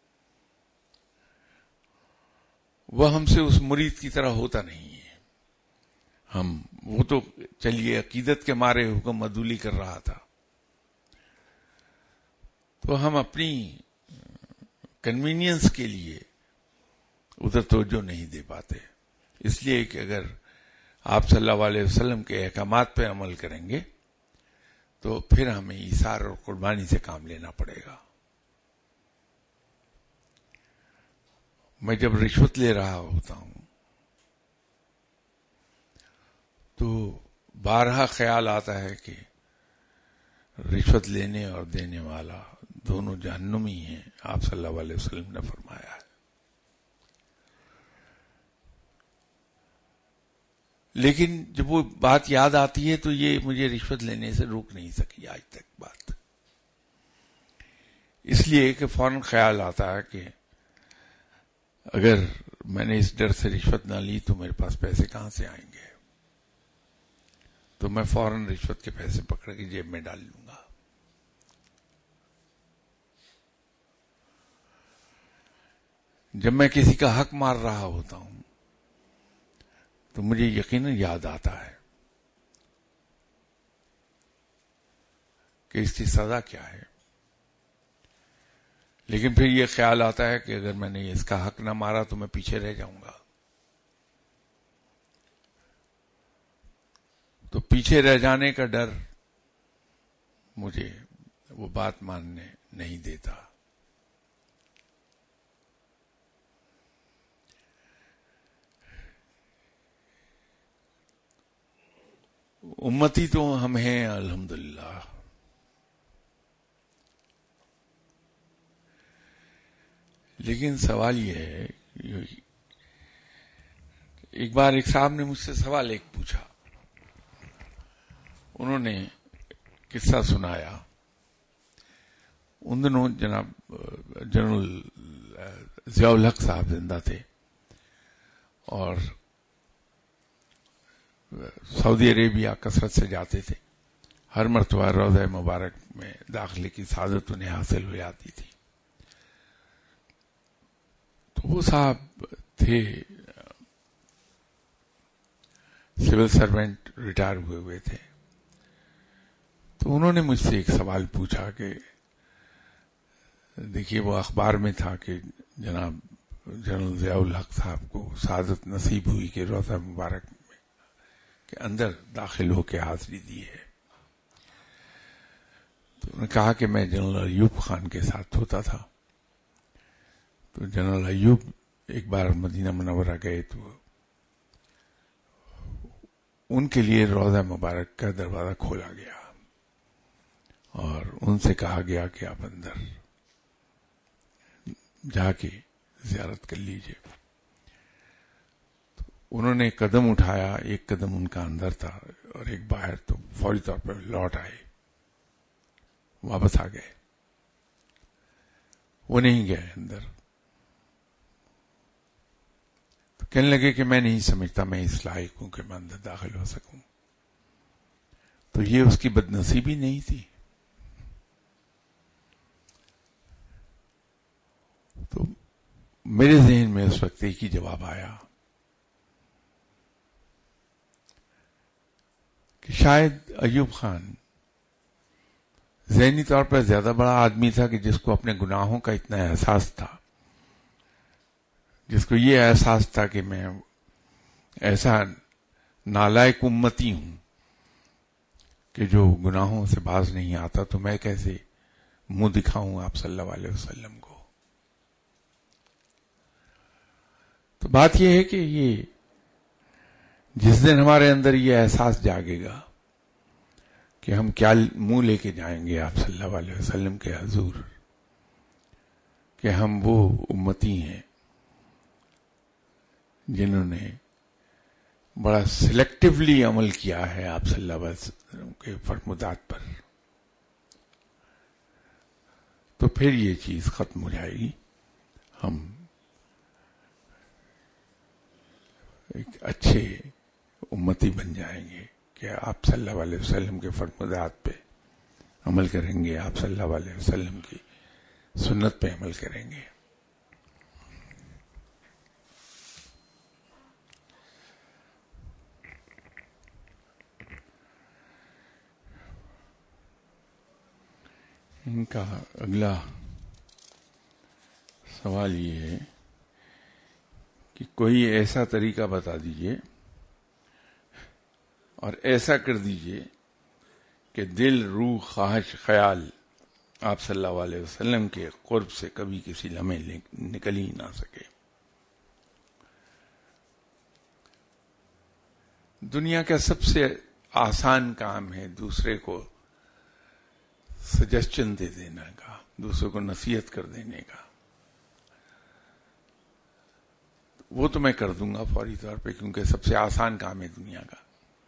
وہ ہم سے اس مرید کی طرح ہوتا نہیں ہے. وہ تو چلیے عقیدت کے مارے حکم عدولی کر رہا تھا، تو ہم اپنی کنوینئنس کے لیے ادھر توجہ نہیں دے پاتے. اس لیے کہ اگر آپ صلی اللہ علیہ وسلم کے احکامات پہ عمل کریں گے تو پھر ہمیں ایثار اور قربانی سے کام لینا پڑے گا. میں جب رشوت لے رہا ہوتا ہوں تو بارہا خیال آتا ہے کہ رشوت لینے اور دینے والا دونوں جہنمی ہیں، آپ صلی اللہ علیہ وسلم نے فرمایا ہے. لیکن جب وہ بات یاد آتی ہے تو یہ مجھے رشوت لینے سے روک نہیں سکی آج تک بات، اس لیے کہ فوراً خیال آتا ہے کہ اگر میں نے اس ڈر سے رشوت نہ لی تو میرے پاس پیسے کہاں سے آئیں گے، تو میں فوراً رشوت کے پیسے پکڑ کے جیب میں ڈال لوں گا. جب میں کسی کا حق مار رہا ہوتا ہوں تو مجھے یقیناً یاد آتا ہے کہ اس کی سزا کیا ہے، لیکن پھر یہ خیال آتا ہے کہ اگر میں نے اس کا حق نہ مارا تو میں پیچھے رہ جاؤں گا، تو پیچھے رہ جانے کا ڈر مجھے وہ بات ماننے نہیں دیتا امتی تو ہم ہیں الحمدللہ، لیکن سوال یہ ہے، ایک بار ایک صاحب نے مجھ سے سوال ایک پوچھا، انہوں نے قصہ سنایا۔ ان دنوں جناب جنرل ضیاء الحق صاحب زندہ تھے اور سعودی عربیہ کثرت سے جاتے تھے، ہر مرتبہ روضہ مبارک میں داخلے کی سعادت انہیں حاصل ہو جاتی تھی۔ تو وہ صاحب تھے سول سروینٹ، ریٹائر ہوئے تھے۔ تو انہوں نے مجھ سے ایک سوال پوچھا کہ دیکھیے وہ اخبار میں تھا کہ جناب جنرل ضیاء الحق صاحب کو سعادت نصیب ہوئی کہ روضہ مبارک کے اندر داخل ہو کے حاضری دی ہے۔ تو انہوں نے کہا کہ میں جنرل ایوب خان کے ساتھ ہوتا تھا۔ تو جنرل ایوب ایک بار مدینہ منورہ گئے تو ان کے لیے روضہ مبارک کا دروازہ کھولا گیا اور ان سے کہا گیا کہ آپ اندر جا کے زیارت کر لیجئے۔ انہوں نے قدم اٹھایا، ایک قدم ان کا اندر تھا اور ایک باہر، تو فوری طور پر لوٹ آئے، واپس آ گئے، وہ نہیں گئے اندر۔ تو کہنے لگے کہ میں نہیں سمجھتا میں اس لائق ہوں کہ میں اندر داخل ہو سکوں۔ تو یہ اس کی بد نصیبی نہیں تھی؟ تو میرے ذہن میں اس وقت ایک ہی جواب آیا کہ شاید ایوب خان ذہنی طور پر زیادہ بڑا آدمی تھا کہ جس کو اپنے گناہوں کا اتنا احساس تھا، جس کو یہ احساس تھا کہ میں ایسا نالائق امتی ہوں کہ جو گناہوں سے باز نہیں آتا، تو میں کیسے منہ دکھاؤں آپ صلی اللہ علیہ وسلم کو۔ تو بات یہ ہے کہ یہ جس دن ہمارے اندر یہ احساس جاگے گا کہ ہم کیا منہ لے کے جائیں گے آپ صلی اللہ علیہ وسلم کے حضور، کہ ہم وہ امتی ہیں جنہوں نے بڑا سلیکٹیولی عمل کیا ہے آپ صلی اللہ علیہ وسلم کے فرمودات پر، تو پھر یہ چیز ختم ہو جائے گی۔ ہم ایک اچھے امتی بن جائیں گے کہ آپ صلی اللہ علیہ وسلم کے فرمودات پہ عمل کریں گے، آپ صلی اللہ علیہ وسلم کی سنت پہ عمل کریں گے۔ ان کا اگلا سوال یہ ہے کہ کوئی ایسا طریقہ بتا دیجئے اور ایسا کر دیجئے کہ دل، روح، خواہش، خیال آپ صلی اللہ علیہ وسلم کے قرب سے کبھی کسی لمحے نکل ہی نہ سکے۔ دنیا کا سب سے آسان کام ہے دوسرے کو سجیشن دے دینا کا، دوسرے کو نصیحت کر دینے کا۔ وہ تو میں کر دوں گا فوری طور پہ، کیونکہ سب سے آسان کام ہے دنیا کا۔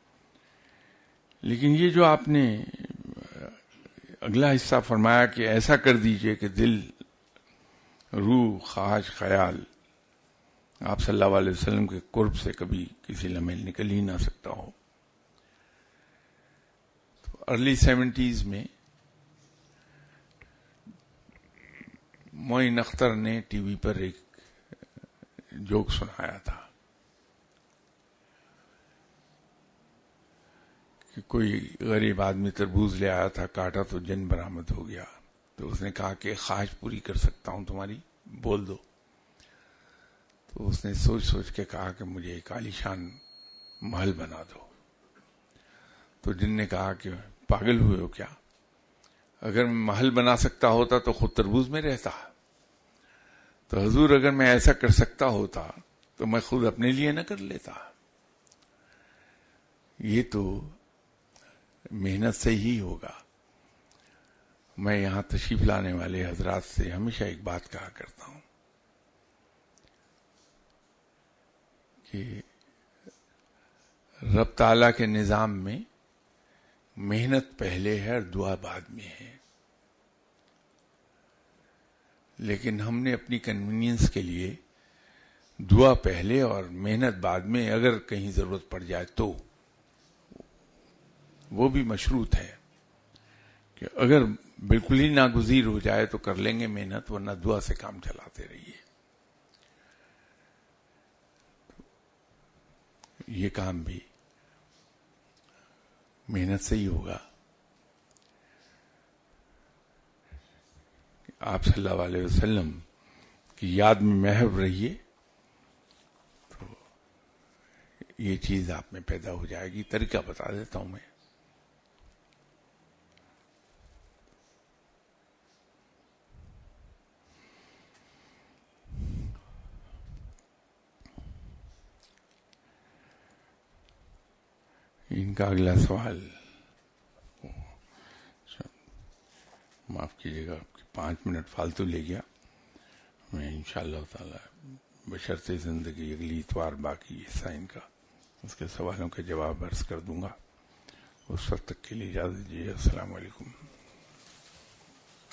لیکن یہ جو آپ نے اگلا حصہ فرمایا کہ ایسا کر دیجئے کہ دل، روح، خواہش، خیال آپ صلی اللہ علیہ وسلم کے قرب سے کبھی کسی لمحے نکل ہی نہ سکتا ہو۔ تو ارلی 70s میں معین اختر نے ٹی وی پر ایک جوک سنایا تھا کہ کوئی غریب آدمی تربوز لے آیا تھا، کاٹا تو جن برآمد ہو گیا۔ تو اس نے کہا کہ خواہش پوری کر سکتا ہوں تمہاری، بول دو۔ تو اس نے سوچ سوچ کے کہا کہ مجھے ایک عالیشان محل بنا دو۔ تو جن نے کہا کہ پاگل ہوئے ہو کیا؟ اگر میں محل بنا سکتا ہوتا تو خود تربوز میں رہتا۔ تو حضور اگر میں ایسا کر سکتا ہوتا تو میں خود اپنے لیے نہ کر لیتا۔ یہ تو محنت سے ہی ہوگا. میں یہاں تشریف لانے والے حضرات سے ہمیشہ ایک بات کہا کرتا ہوں کہ رب تعالیٰ کے نظام میں محنت پہلے ہے اور دعا بعد میں ہے. لیکن ہم نے اپنی کنوینئنس کے لیے دعا پہلے اور محنت بعد میں اگر کہیں ضرورت پڑ جائے تو وہ بھی مشروط ہے کہ اگر بالکل ہی ناگزیر ہو جائے تو کر لیں گے محنت، ورنہ دعا سے کام چلاتے رہیے. یہ کام بھی محنت سے ہی ہوگا. آپ صلی اللہ علیہ وسلم کی یاد میں محو رہیے تو یہ چیز آپ میں پیدا ہو جائے گی. طریقہ بتا دیتا ہوں میں. ان کا اگلا سوال، معاف کیجیے گا آپ کی 5 منٹ فالتو لے گیا. میں انشاءاللہ تعالی بشرط زندگی اگلی اتوار باقی حصہ ان کا اس کے سوالوں کے جواب عرض کر دوں گا. اس وقت تک کے لیے اجازت دیجیے. السلام علیکم.